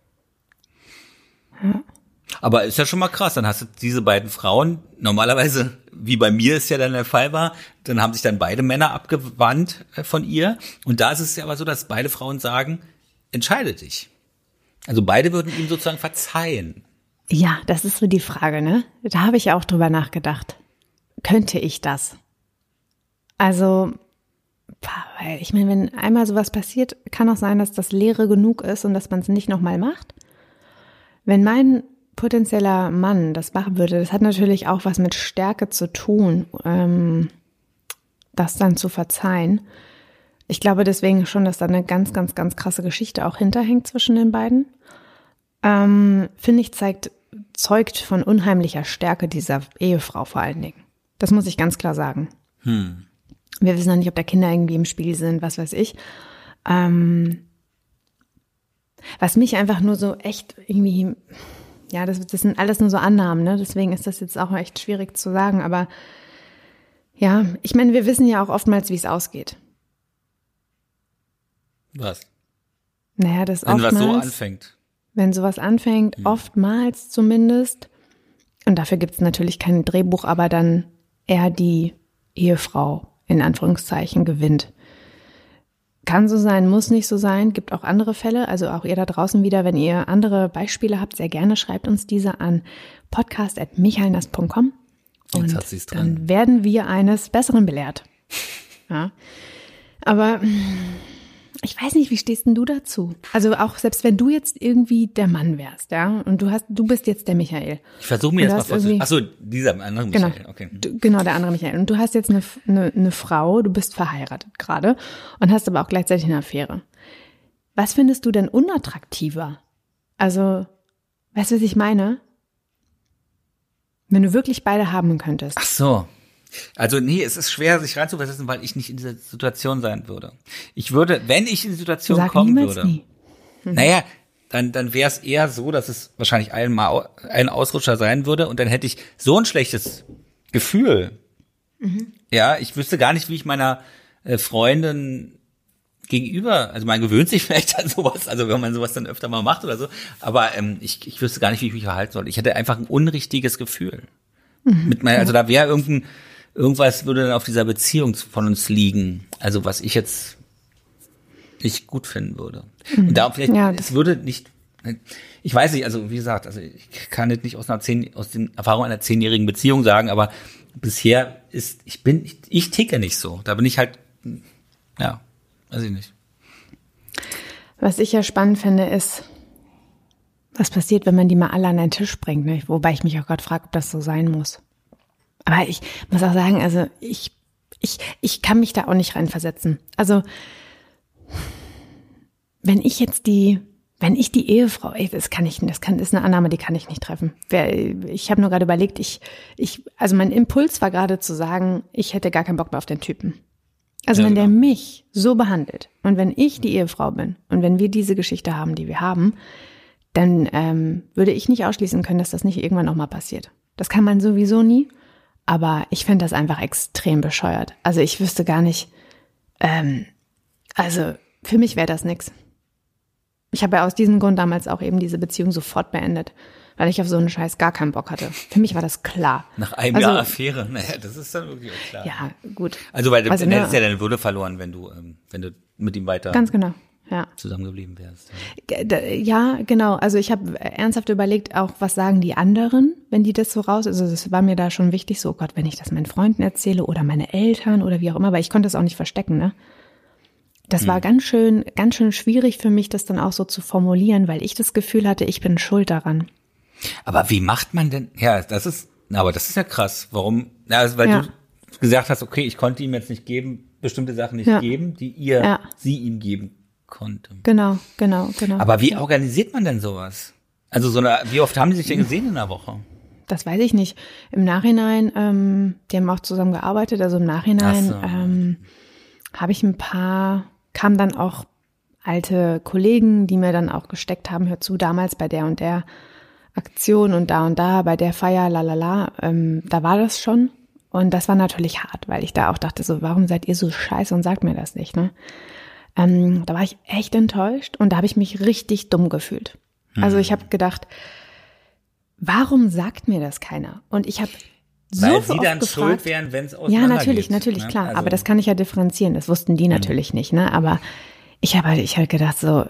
ja. Aber ist ja schon mal krass, dann hast du diese beiden Frauen, normalerweise, wie bei mir es ja dann der Fall war, dann haben sich dann beide Männer abgewandt von ihr. Und da ist es ja aber so, dass beide Frauen sagen, entscheide dich. Also beide würden ihm sozusagen verzeihen. Ja, das ist so die Frage, ne? Da habe ich auch drüber nachgedacht. Könnte ich das? Also, weil ich meine, wenn einmal sowas passiert, kann auch sein, dass das Leere genug ist und dass man es nicht nochmal macht. Wenn mein potenzieller Mann das machen würde, das hat natürlich auch was mit Stärke zu tun, ähm, das dann zu verzeihen. Ich glaube deswegen schon, dass da eine ganz, ganz, ganz krasse Geschichte auch hinterhängt zwischen den beiden. Ähm, finde ich, zeigt zeugt von unheimlicher Stärke dieser Ehefrau vor allen Dingen. Das muss ich ganz klar sagen. Hm. Wir wissen noch nicht, ob da Kinder irgendwie im Spiel sind, was weiß ich. Ähm, was mich einfach nur so echt irgendwie, ja, das, das sind alles nur so Annahmen, ne? Deswegen ist das jetzt auch echt schwierig zu sagen. Aber ja, ich meine, wir wissen ja auch oftmals, wie es ausgeht. Was? Naja, das Wenn oftmals, was so anfängt. Wenn sowas anfängt, hm. oftmals zumindest, und dafür gibt es natürlich kein Drehbuch, aber dann eher die Ehefrau in Anführungszeichen gewinnt. Kann so sein, muss nicht so sein, gibt auch andere Fälle, also auch ihr da draußen wieder, wenn ihr andere Beispiele habt, sehr gerne schreibt uns diese an podcast at michaelnast punkt com und hat sie's dran. Dann werden wir eines Besseren belehrt. Ja. Aber ich weiß nicht, wie stehst denn du dazu? Also auch selbst wenn du jetzt irgendwie der Mann wärst, ja, und du hast, du bist jetzt der Michael. Ich versuche mir jetzt mal vorzustellen. Ach so, dieser andere Michael, genau, okay. Du, genau, der andere Michael. Und du hast jetzt eine, eine, eine Frau, du bist verheiratet gerade und hast aber auch gleichzeitig eine Affäre. Was findest du denn unattraktiver? Also, weißt du, was ich meine? Wenn du wirklich beide haben könntest. Ach so. Also nee, es ist schwer, sich reinzuversetzen, weil ich nicht in dieser Situation sein würde. Ich würde, wenn ich in die Situation Sag kommen niemals würde, nie. Mhm. naja, dann, dann wäre es eher so, dass es wahrscheinlich einmal ein Ausrutscher sein würde und dann hätte ich so ein schlechtes Gefühl. Mhm. Ja, ich wüsste gar nicht, wie ich meiner äh, Freundin gegenüber, also man gewöhnt sich vielleicht an sowas, also wenn man sowas dann öfter mal macht oder so, aber ähm, ich, ich wüsste gar nicht, wie ich mich verhalten soll. Ich hätte einfach ein unrichtiges Gefühl. Mhm. Mit meiner, also da wäre irgendein Irgendwas würde dann auf dieser Beziehung von uns liegen, also was ich jetzt nicht gut finden würde. Mhm. Und da vielleicht, ja, es würde nicht, ich weiß nicht, also wie gesagt, also ich kann jetzt nicht aus einer zehn, aus den Erfahrungen einer zehnjährigen Beziehung sagen, aber bisher ist, ich bin, ich, ich ticke nicht so. Da bin ich halt, ja, weiß ich nicht. Was ich ja spannend finde, ist, was passiert, wenn man die mal alle an einen Tisch bringt, ne? Wobei ich mich auch gerade frage, ob das so sein muss. Aber ich muss auch sagen, also ich, ich, ich kann mich da auch nicht reinversetzen. Also, wenn ich jetzt die, wenn ich die Ehefrau, ey, das kann ich, das kann, das ist eine Annahme, die kann ich nicht treffen. Ich habe nur gerade überlegt, ich, ich, also mein Impuls war gerade zu sagen, ich hätte gar keinen Bock mehr auf den Typen. Also ja, wenn genau. der mich so behandelt und wenn ich die Ehefrau bin und wenn wir diese Geschichte haben, die wir haben, dann ähm, würde ich nicht ausschließen können, dass das nicht irgendwann auch mal passiert. Das kann man sowieso nie. Aber ich finde das einfach extrem bescheuert. Also ich wüsste gar nicht, ähm, also für mich wäre das nix. Ich habe ja aus diesem Grund damals auch eben diese Beziehung sofort beendet, weil ich auf so einen Scheiß gar keinen Bock hatte. Für mich war das klar. Nach einem also, Jahr Affäre, naja, das ist dann wirklich auch klar. Ja, gut. Also weil also, du ne, hättest ja deine Würde verloren, wenn du, ähm, wenn du mit ihm weiter ganz genau. Ja. zusammengeblieben wärst. Ja, genau. Also ich habe ernsthaft überlegt, auch was sagen die anderen, wenn die das so raus, also das war mir da schon wichtig, so oh Gott, wenn ich das meinen Freunden erzähle oder meine Eltern oder wie auch immer, weil ich konnte das auch nicht verstecken, ne? Das hm. war ganz schön, ganz schön schwierig für mich, das dann auch so zu formulieren, weil ich das Gefühl hatte, ich bin schuld daran. Aber wie macht man denn, ja, das ist, aber das ist ja krass. Warum? Ja, also weil ja. du gesagt hast, okay, ich konnte ihm jetzt nicht geben, bestimmte Sachen nicht ja. geben, die ihr, ja. sie ihm geben konnte. Genau, genau, genau. Aber wie organisiert man denn sowas? Also so eine, wie oft haben die sich denn gesehen in der Woche? Das weiß ich nicht. Im Nachhinein, ähm, die haben auch zusammen gearbeitet, also im Nachhinein so. ähm, habe ich ein paar, kamen dann auch alte Kollegen, die mir dann auch gesteckt haben, hör zu, damals bei der und der Aktion und da und da, bei der Feier, lalala, ähm, da war das schon. Und das war natürlich hart, weil ich da auch dachte so, warum seid ihr so scheiße und sagt mir das nicht, ne? Ähm, da war ich echt enttäuscht und da habe ich mich richtig dumm gefühlt. Hm. Also ich habe gedacht, warum sagt mir das keiner? Und ich habe so Weil oft sie dann gefragt, schuld wären, wenn es auseinandergeht. Ja, natürlich, natürlich, ne? klar. Also, aber das kann ich ja differenzieren. Das wussten die natürlich hm. nicht, ne? Aber ich habe halt, ich halt gedacht so,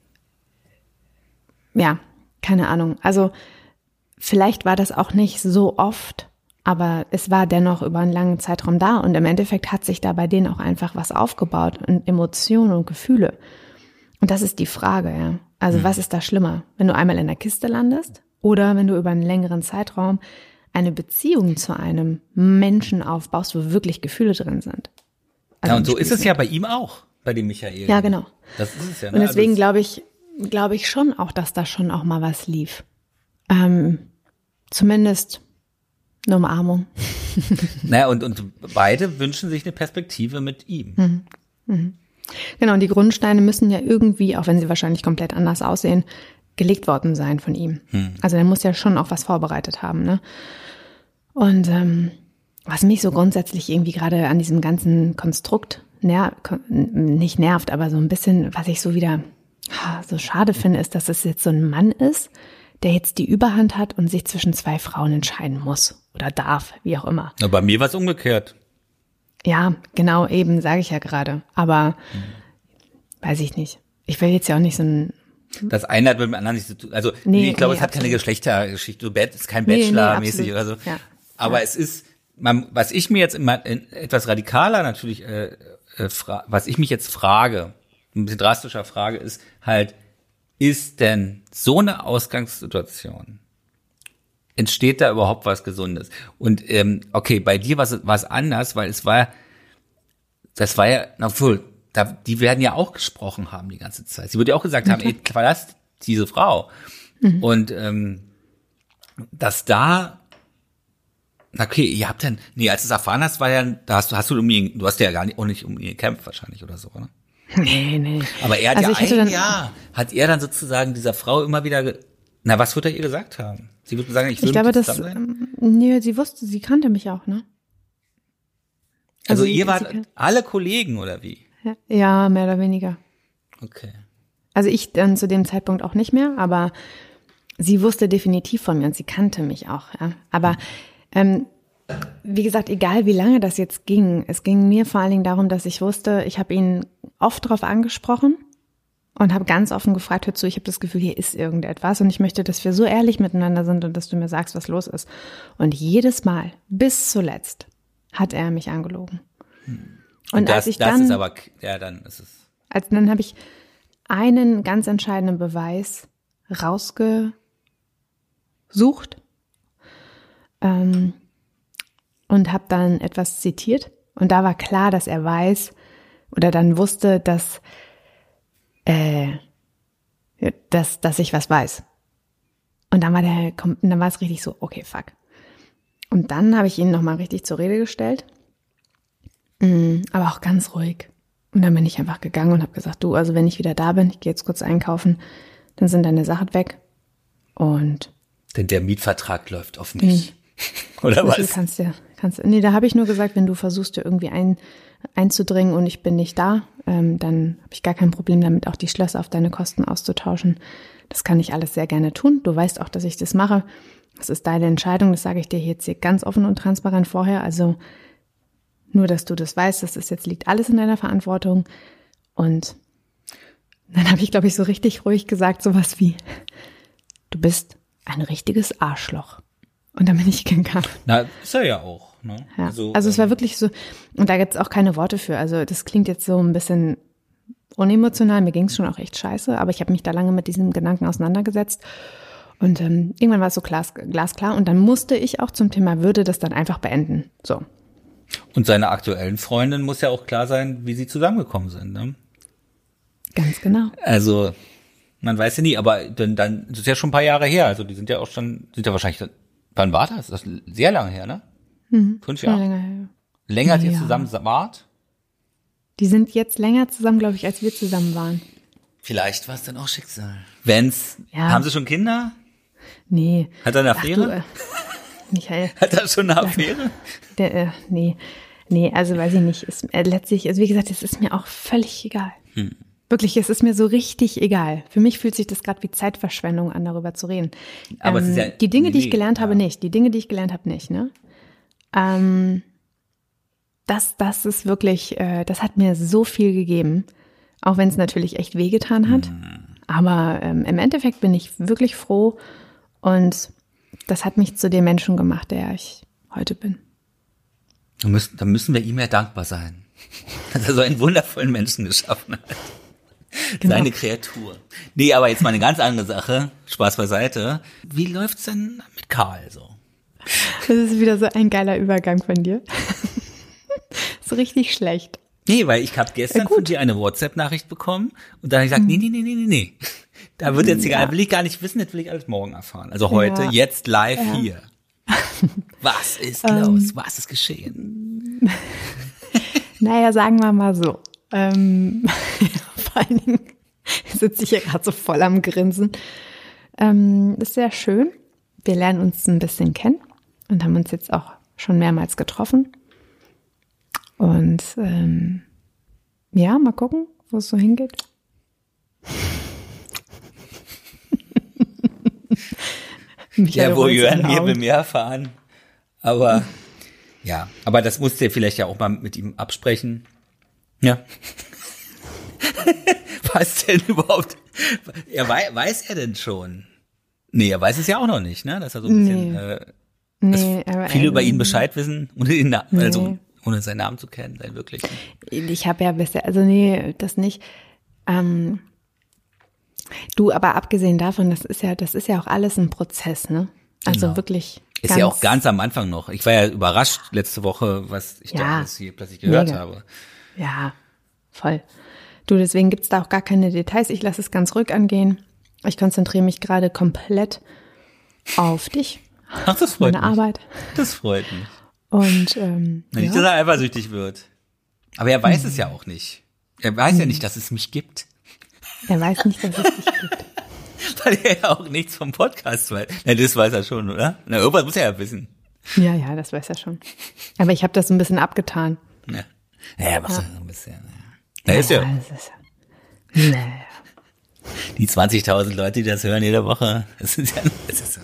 ja, keine Ahnung. Also vielleicht war das auch nicht so oft, aber es war dennoch über einen langen Zeitraum da und im Endeffekt hat sich da bei denen auch einfach was aufgebaut und Emotionen und Gefühle. Und das ist die Frage, ja. Also mhm. was ist da schlimmer, wenn du einmal in der Kiste landest oder wenn du über einen längeren Zeitraum eine Beziehung zu einem Menschen aufbaust, wo wirklich Gefühle drin sind? Also ja, und so ist es ja bei ihm auch, bei dem Michael. Ja, genau. Das ist es ja. Ne? Und deswegen glaube ich, glaube ich schon auch, dass da schon auch mal was lief. Ähm, zumindest eine Umarmung. Naja, und, und beide wünschen sich eine Perspektive mit ihm. Mhm. Mhm. Genau, und die Grundsteine müssen ja irgendwie, auch wenn sie wahrscheinlich komplett anders aussehen, gelegt worden sein von ihm. Hm. Also er muss ja schon auch was vorbereitet haben, ne? Und ähm, was mich so grundsätzlich irgendwie gerade an diesem ganzen Konstrukt ner- nicht nervt, aber so ein bisschen, was ich so wieder so schade finde, ist, dass es jetzt so ein Mann ist, der jetzt die Überhand hat und sich zwischen zwei Frauen entscheiden muss oder darf, wie auch immer. Na, bei mir war es umgekehrt. Ja, genau, eben, sage ich ja gerade. Aber hm. weiß ich nicht. Ich will jetzt ja auch nicht so ein... Das eine hat mit dem anderen nichts zu tun. Also nee, ich glaube, nee, es hat absolut. keine Geschlechtergeschichte. Es ist kein Bachelor-mäßig nee, nee, oder so. Ja. Aber ja. es ist, man, was ich mir jetzt immer in, etwas radikaler natürlich, äh, äh, fra- was ich mich jetzt frage, ein bisschen drastischer frage, ist halt, ist denn so eine Ausgangssituation, entsteht da überhaupt was Gesundes? Und ähm, okay, bei dir war es anders, weil es war, das war ja, na wohl, da, die werden ja auch gesprochen haben die ganze Zeit. Sie würde ja auch gesagt haben, ey, verlass diese Frau. Mhm. Und ähm, dass da, okay, ihr habt dann, nee, als du es erfahren hast, war ja, da hast du, hast du um ihn, du hast ja gar nicht, auch nicht um ihn gekämpft wahrscheinlich oder so, oder? Nee, nee. Aber er hat also ja ein dann, Jahr, hat er dann sozusagen dieser Frau immer wieder, ge- na, was wird er ihr gesagt haben? Sie würde sagen, ich will ich glaube, mit das, ähm, nee, sie wusste, sie kannte mich auch, ne? Also, also ihr wart alle Kollegen, oder wie? Ja, mehr oder weniger. Okay. Also ich dann zu dem Zeitpunkt auch nicht mehr, aber sie wusste definitiv von mir und sie kannte mich auch. Ja. Aber ähm, wie gesagt, egal wie lange das jetzt ging, es ging mir vor allen Dingen darum, dass ich wusste, ich habe ihn oft darauf angesprochen und habe ganz offen gefragt, hör zu, ich habe das Gefühl, hier ist irgendetwas und ich möchte, dass wir so ehrlich miteinander sind und dass du mir sagst, was los ist. Und jedes Mal, bis zuletzt, hat er mich angelogen. Hm. Und, und das, als ich das dann, ist aber, ja, dann ist es. Als dann habe ich einen ganz entscheidenden Beweis rausgesucht ähm, und habe dann etwas zitiert. Und da war klar, dass er weiß oder dann wusste, dass, äh, dass, dass ich was weiß. Und dann war der, dann war es richtig so, okay, fuck. Und dann habe ich ihn nochmal richtig zur Rede gestellt. Aber auch ganz ruhig. Und dann bin ich einfach gegangen und habe gesagt, du, also wenn ich wieder da bin, ich gehe jetzt kurz einkaufen, dann sind deine Sachen weg. Und denn der Mietvertrag läuft auf mich. Mh. Oder was? Du kannst ja, kannst, nee, da habe ich nur gesagt, wenn du versuchst, dir irgendwie ein, einzudringen und ich bin nicht da, ähm, dann habe ich gar kein Problem damit, auch die Schlösser auf deine Kosten auszutauschen. Das kann ich alles sehr gerne tun. Du weißt auch, dass ich das mache. Das ist deine Entscheidung, das sage ich dir jetzt hier ganz offen und transparent vorher. Also nur, dass du das weißt, das ist jetzt liegt alles in deiner Verantwortung. Und dann habe ich, glaube ich, so richtig ruhig gesagt, sowas wie, du bist ein richtiges Arschloch. Und dann bin ich gegangen. Na, ist er ja auch. Ne? Ja. Also, also es war wirklich so, und da gibt es auch keine Worte für. Also das klingt jetzt so ein bisschen unemotional, mir ging es schon auch echt scheiße, aber ich habe mich da lange mit diesem Gedanken auseinandergesetzt. Und ähm, irgendwann war es so glas, glasklar. Und dann musste ich auch zum Thema Würde das dann einfach beenden. So. Und seiner aktuellen Freundin muss ja auch klar sein, wie sie zusammengekommen sind, ne? Ganz genau. Also, man weiß ja nie, aber dann, dann das ist ja schon ein paar Jahre her. Also die sind ja auch schon, sind ja wahrscheinlich, wann war das? Das ist sehr lange her, ne? Mhm. Fünf Jahre? Länger her. Länger als ihr zusammen wart? Die sind jetzt länger zusammen, glaube ich, als wir zusammen waren. Vielleicht war es dann auch Schicksal. Wenn's, ja. Haben sie schon Kinder? Nee. Hat er eine Affäre? Ach, du, äh, Michael. Hat er schon eine Affäre? Der, äh, nee. Nee, also weiß ich nicht. Ist, äh, letztlich, also wie gesagt, es ist mir auch völlig egal. Hm. Wirklich, es ist mir so richtig egal. Für mich fühlt sich das gerade wie Zeitverschwendung an, darüber zu reden. Aber ähm, es ist ja, die Dinge, nee, die ich gelernt ja. habe, nicht. Die Dinge, die ich gelernt habe, nicht. Ne? Ähm, das, das ist wirklich, äh, das hat mir so viel gegeben, auch wenn es natürlich echt wehgetan hat. Hm. Aber ähm, im Endeffekt bin ich wirklich froh und das hat mich zu dem Menschen gemacht, der ich heute bin. Da müssen, da müssen wir ihm ja dankbar sein, dass er so einen wundervollen Menschen geschaffen hat. Genau. Seine Kreatur. Nee, aber jetzt mal eine ganz andere Sache. Spaß beiseite. Wie läuft's denn mit Karl so? Das ist wieder so ein geiler Übergang von dir. So richtig schlecht. Nee, weil ich habe gestern von dir eine WhatsApp-Nachricht bekommen und da habe ich gesagt, nee, nee, nee, nee, nee, nee. Da wird jetzt ja. egal, will ich gar nicht wissen, das will ich alles morgen erfahren. Also heute, ja. jetzt live ja. hier. Was ist los? Um, Was ist geschehen? Naja, sagen wir mal so. Ähm, vor allen Dingen sitze ich hier gerade so voll am Grinsen. Ähm, ist sehr schön. Wir lernen uns ein bisschen kennen und haben uns jetzt auch schon mehrmals getroffen. Und ähm, ja, mal gucken, wo es so hingeht. Ja, wo Jörn hier bei mir erfahren. Aber ja, aber das musst du vielleicht ja auch mal mit ihm absprechen. Ja. Was denn überhaupt? Er weiß, weiß er denn schon? Nee, er weiß es ja auch noch nicht, ne? Dass er so ein bisschen, nee. äh, nee, dass viele über ihn Bescheid wissen, ohne, ihn, also, nee. ohne seinen Namen zu kennen, seinen wirklichen. Ich habe ja bisher, also nee, das nicht. Ähm, du, aber abgesehen davon, das ist ja, das ist ja auch alles ein Prozess, ne? Also genau. wirklich. Ist ganz, ja auch ganz am Anfang noch. Ich war ja überrascht letzte Woche, was ich ja, da alles hier plötzlich gehört mega. habe. Ja, voll. Du, deswegen gibt's da auch gar keine Details. Ich lasse es ganz ruhig angehen. Ich konzentriere mich gerade komplett auf dich. Ach, das freut meine mich. Arbeit. Das freut mich. Und ähm, nicht, ja. dass er eifersüchtig wird. Aber er weiß hm. es ja auch nicht. Er weiß hm. ja nicht, dass es mich gibt. Er weiß nicht, dass es dich gibt. Weil er ja auch nichts vom Podcast weiß. Na, das weiß er schon, oder? Na, irgendwas muss er ja wissen. Ja, ja, das weiß er schon. Aber ich habe das so ein bisschen abgetan. Ja, naja, machst du ja. so ein bisschen. Ja. Da ist ja. ja. Ist, naja. Die zwanzigtausend Leute, die das hören jede Woche, das ist ja, das ist so.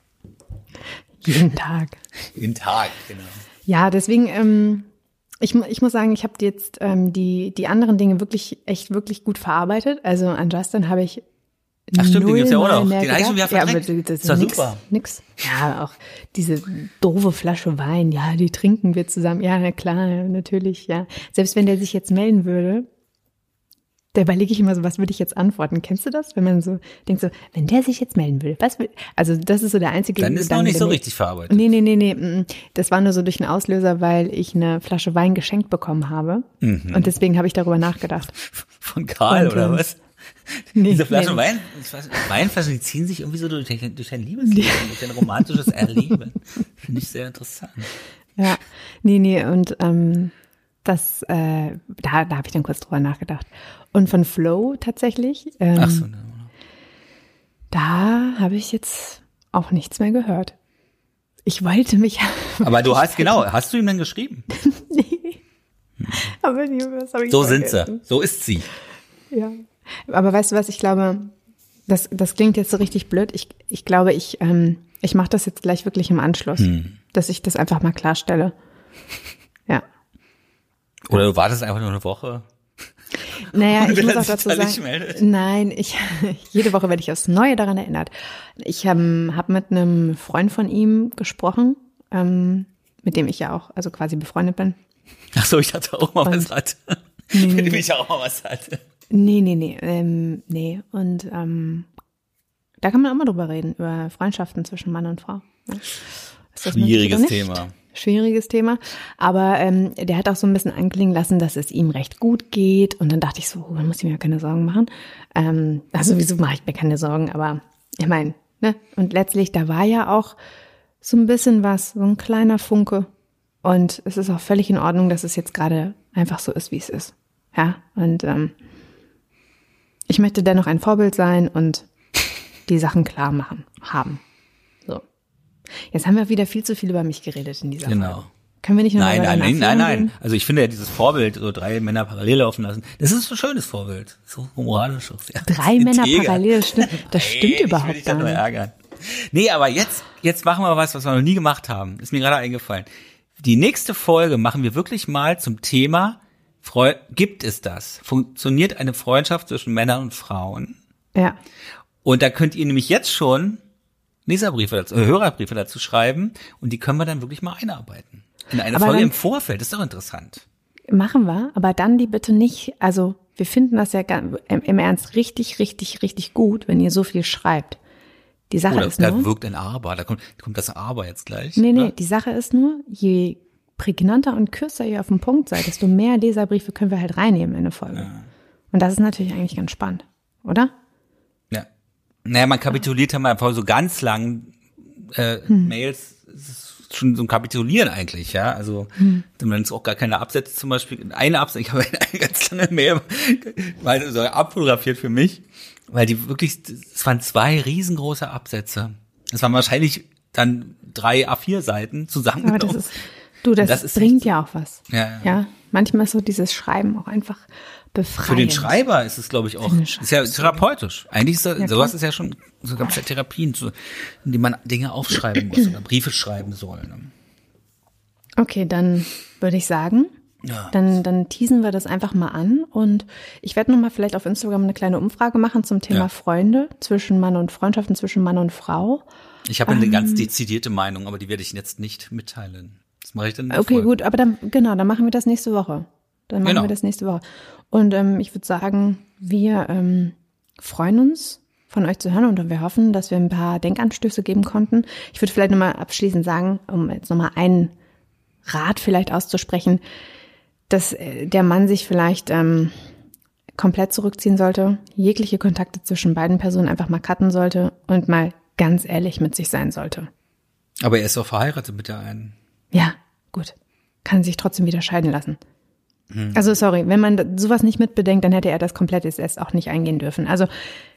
Jeden Tag. Jeden Tag, genau. Ja, deswegen, ähm, ich, ich muss sagen, ich habe jetzt ähm, die, die anderen Dinge wirklich, echt wirklich gut verarbeitet. Also an Justin habe ich Ach stimmt, den gibt's ja auch noch. Den habe ich schon wieder verdrängt. Ja, aber das ist doch nix, super. Nix. Ja, auch diese doofe Flasche Wein, ja, die trinken wir zusammen. Ja, na klar, natürlich, ja. Selbst wenn der sich jetzt melden würde, da überlege ich immer so, was würde ich jetzt antworten? Kennst du das? Wenn man so denkt so, wenn der sich jetzt melden will, was will, also das ist so der einzige Dann ist noch nicht so richtig verarbeitet. Nee, nee, nee, nee, das war nur so durch einen Auslöser, weil ich eine Flasche Wein geschenkt bekommen habe. Mhm. Und deswegen habe ich darüber nachgedacht. Von Karl und, oder was? Nee, Diese Flaschen nee. Wein, Weinflaschen, die ziehen sich irgendwie so durch, durch ein Liebesleben, durch ein romantisches Erleben. Finde ich sehr interessant. Ja, nee, nee, und ähm, das, äh, da, da habe ich dann kurz drüber nachgedacht. Und von Flow tatsächlich, ähm, Ach so, ne. da habe ich jetzt auch nichts mehr gehört. Ich wollte mich. Aber du hast, genau, hast du ihm dann geschrieben? Nee. Aber nee, das habe ich So sind sie, so ist sie. Ja. Aber weißt du was, ich glaube, das, das klingt jetzt so richtig blöd. Ich, ich glaube, ich, ähm, ich mache das jetzt gleich wirklich im Anschluss, hm. dass ich das einfach mal klarstelle. Ja. Oder du wartest einfach nur eine Woche. Naja, ich muss auch dazu sagen, nein, ich, jede Woche werde ich aufs Neue daran erinnert. Ich ähm, habe mit einem Freund von ihm gesprochen, ähm, mit dem ich ja auch, also quasi befreundet bin. Ach so, ich hatte auch mal Und, was hatte. Nee, mit nee, dem ich auch mal was hatte. Nee, nee, nee, ähm, nee. Und ähm, da kann man auch mal drüber reden, über Freundschaften zwischen Mann und Frau. Ja. Ist das Schwieriges Thema. Schwieriges Thema. Aber ähm, der hat auch so ein bisschen anklingen lassen, dass es ihm recht gut geht. Und dann dachte ich so, man muss ich mir keine Sorgen machen. Ähm, also sowieso mache ich mir keine Sorgen, aber ich meine, ne? Und letztlich, da war ja auch so ein bisschen was, so ein kleiner Funke. Und es ist auch völlig in Ordnung, dass es jetzt gerade einfach so ist, wie es ist. Ja, und ähm, ich möchte dennoch ein Vorbild sein und die Sachen klar machen, haben. So. Jetzt haben wir wieder viel zu viel über mich geredet in dieser Genau. Folge. Können wir nicht nur Nein, über nein, nein, nein, nein. gehen? Also ich finde ja dieses Vorbild, so drei Männer parallel laufen lassen, das ist ein schönes Vorbild. So moralisches. Ja. Drei Männer parallel, das stimmt, das stimmt hey, überhaupt ich will dich da gar nur nicht. ärgern. Nee, aber jetzt, jetzt machen wir was, was wir noch nie gemacht haben. Ist mir gerade eingefallen. Die nächste Folge machen wir wirklich mal zum Thema, Freu- gibt es das? Funktioniert eine Freundschaft zwischen Männern und Frauen? Ja. Und da könnt ihr nämlich jetzt schon Leserbriefe dazu, äh, Hörerbriefe dazu schreiben und die können wir dann wirklich mal einarbeiten. In eine aber Folge im Vorfeld, das ist doch interessant. Machen wir, aber dann die bitte nicht, also wir finden das ja im, im Ernst richtig, richtig, richtig gut, wenn ihr so viel schreibt. Die Sache Oder ist nur. Da wirkt ein Aber, da kommt, kommt das Aber jetzt gleich. Nee, nee, oder? Die Sache ist nur, je prägnanter und kürzer ihr auf dem Punkt seid, desto mehr Leserbriefe können wir halt reinnehmen in eine Folge. Ja. Und das ist natürlich eigentlich ganz spannend, oder? Ja. Naja, man kapituliert ja mal vor so ganz langen äh, hm. Mails, das ist schon so ein Kapitulieren eigentlich, ja, also hm. dann ist auch gar keine Absätze zum Beispiel, eine Absatz, ich habe eine ganz lange Mail weil so abfotografiert für mich, weil die wirklich, es waren zwei riesengroße Absätze, es waren wahrscheinlich dann drei A vier Seiten zusammengenommen. Aber das ist, du, das, das ist bringt ja auch was. Ja, ja. ja, manchmal ist so dieses Schreiben auch einfach befreiend. Für den Schreiber ist es, glaube ich, auch, ist ja therapeutisch. Eigentlich ist das, ja, sowas ist ja schon, so gab es ja Therapien, so, in denen man Dinge aufschreiben muss oder Briefe schreiben soll. Ne? Okay, dann würde ich sagen, ja. dann, dann teasen wir das einfach mal an und ich werde nochmal vielleicht auf Instagram eine kleine Umfrage machen zum Thema ja. Freunde zwischen Mann und Freundschaften zwischen Mann und Frau. Ich habe ähm, eine ganz dezidierte Meinung, aber die werde ich jetzt nicht mitteilen. Das mache ich dann in der Okay, Folge. gut, aber dann, genau, dann machen wir das nächste Woche. Dann machen genau. wir das nächste Woche. Und ähm, ich würde sagen, wir ähm, freuen uns, von euch zu hören und wir hoffen, dass wir ein paar Denkanstöße geben konnten. Ich würde vielleicht nochmal abschließend sagen, um jetzt nochmal einen Rat vielleicht auszusprechen, dass äh, der Mann sich vielleicht ähm, komplett zurückziehen sollte, jegliche Kontakte zwischen beiden Personen einfach mal cutten sollte und mal ganz ehrlich mit sich sein sollte. Aber er ist auch verheiratet mit der einen. Ja, gut. Kann sich trotzdem wieder scheiden lassen. Hm. Also sorry, wenn man sowas nicht mitbedenkt, dann hätte er das komplett jetzt erst auch nicht eingehen dürfen. Also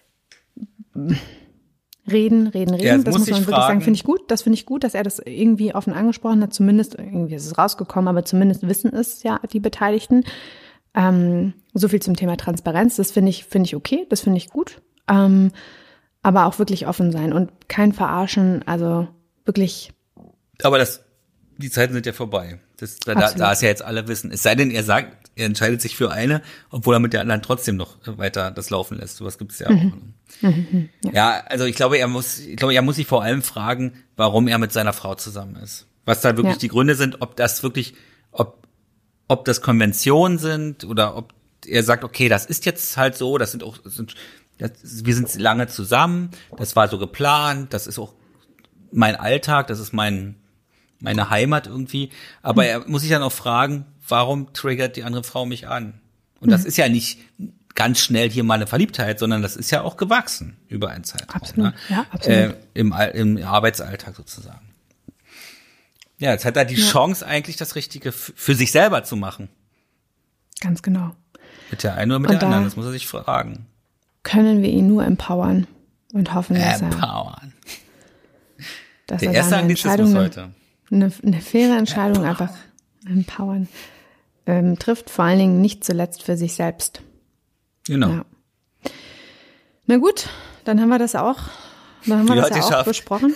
reden, reden, reden, ja, das, das muss man wirklich fragen. sagen, finde ich gut. Das finde ich gut, dass er das irgendwie offen angesprochen hat. Zumindest, irgendwie ist es rausgekommen, aber zumindest wissen es ja die Beteiligten. Ähm, so viel zum Thema Transparenz, das finde ich, finde ich okay, das finde ich gut. Ähm, aber auch wirklich offen sein und kein Verarschen, also wirklich. Aber das, die Zeiten sind ja vorbei. Das, da, da es ja jetzt alle wissen. Es sei denn, er sagt, er entscheidet sich für eine, obwohl er mit der anderen trotzdem noch weiter das laufen lässt. Sowas gibt es ja mhm. auch. Mhm. Ja. ja, also ich glaube, er muss, ich glaube, er muss sich vor allem fragen, warum er mit seiner Frau zusammen ist. Was da wirklich ja. die Gründe sind, ob das wirklich, ob, ob das Konventionen sind oder ob er sagt, okay, das ist jetzt halt so, das sind auch, das sind, das, wir sind lange zusammen, das war so geplant, das ist auch mein Alltag, das ist mein meine Heimat irgendwie, aber er muss sich dann auch fragen, warum triggert die andere Frau mich an? Und das mhm. ist ja nicht ganz schnell hier mal eine Verliebtheit, sondern das ist ja auch gewachsen über einen Zeitraum. Absolut, ne? ja, absolut. Äh, im, im Arbeitsalltag sozusagen. Ja, jetzt hat er die ja. Chance eigentlich das Richtige f- für sich selber zu machen. Ganz genau. Mit der einen oder mit und der anderen, das muss er sich fragen. Können wir ihn nur empowern und hoffen, dass empowern. er... Empowern. Dass der er erste Anglizismus heute. Eine, eine faire Entscheidung empowern. einfach empowern ähm, trifft, vor allen Dingen nicht zuletzt für sich selbst. Genau. Ja. Na gut, dann haben wir das auch, dann haben wir Die das ja auch geschafft. besprochen.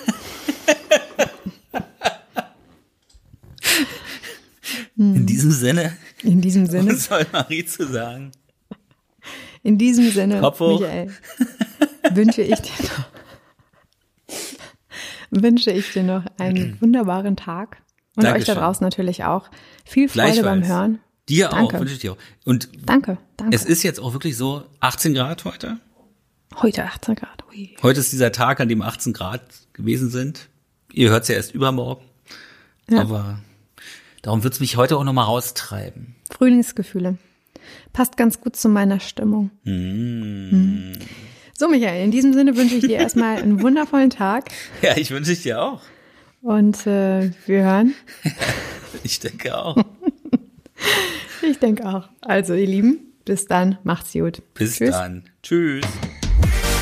In diesem Sinne. In diesem Sinne. Was soll Marie zu sagen? In diesem Sinne, Kopf hoch. Michael, wünsche ich dir noch wünsche ich dir noch einen wunderbaren Tag und Dankeschön. Euch da draußen natürlich auch viel Freude beim Hören. Dir danke. auch, wünsche ich dir auch. Und danke, danke. Es ist jetzt auch wirklich so achtzehn Grad heute. Heute achtzehn Grad. Ui. Heute ist dieser Tag, an dem achtzehn Grad gewesen sind. Ihr hört es ja erst übermorgen. Ja. Aber darum wird es mich heute auch noch mal raustreiben. Frühlingsgefühle. Passt ganz gut zu meiner Stimmung. Mm. Hm. So, Michael, in diesem Sinne wünsche ich dir erstmal einen wundervollen Tag. Ja, ich wünsche ich dir auch. Und äh, wir hören. Ich denke auch. Ich denke auch. Also, ihr Lieben, bis dann. Macht's gut. Bis Tschüss. dann. Tschüss.